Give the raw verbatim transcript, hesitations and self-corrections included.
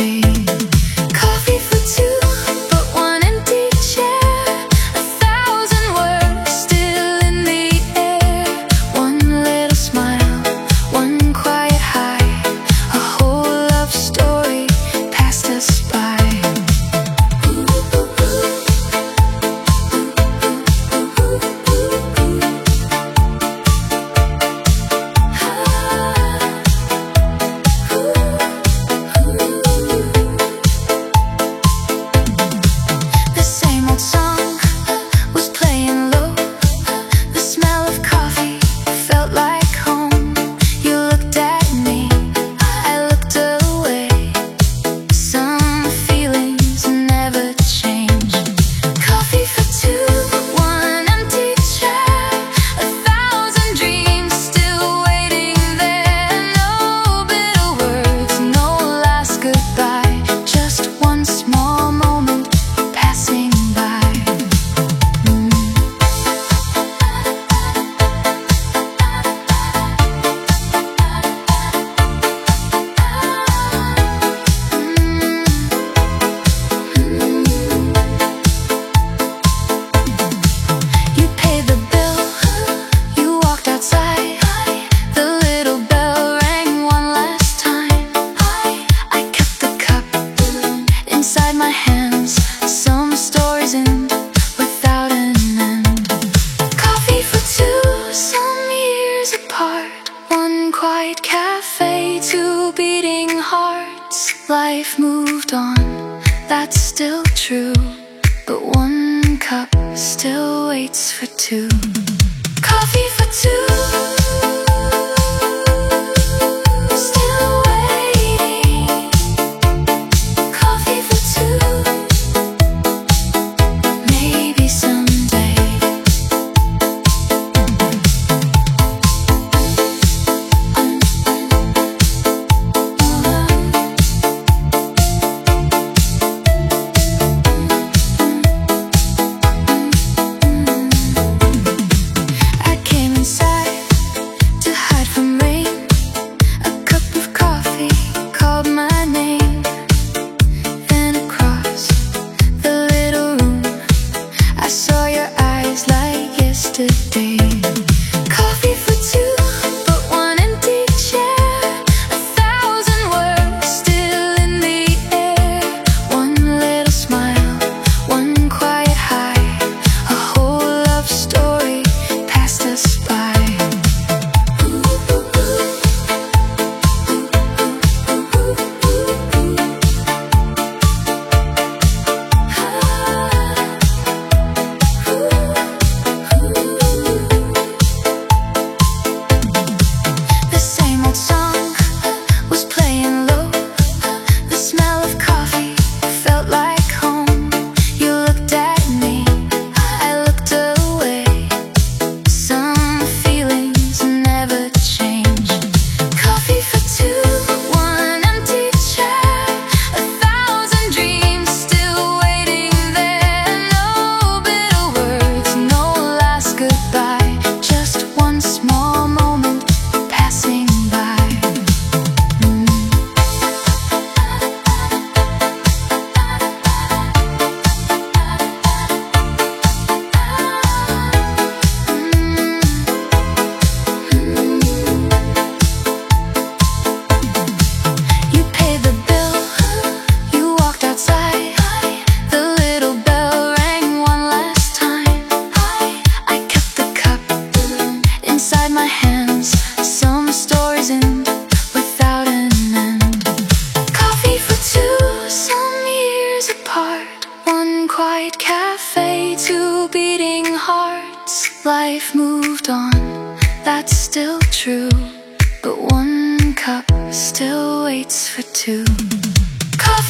yesterday. Coffee for two, but one empty chair. A thousand words still in the air. One little smile, one quiet hi. A whole love story passed us by. Inside my hands, some stories end without an end. Coffee for two, some years apart. One quiet cafe, two beating hearts. Life moved on, that's still true, but one cup still waits for two. Coffee for two. Yesterday. Coffee for two, but one empty chair. A thousand words still in the air. One little smile, one quiet hi. A whole love story passed us by. Inside my hands, some stories end without an end. Coffee for two, some years apart. One quiet cafe, two beating hearts. Life moved on, that's still true, but one cup still waits for two. Coffee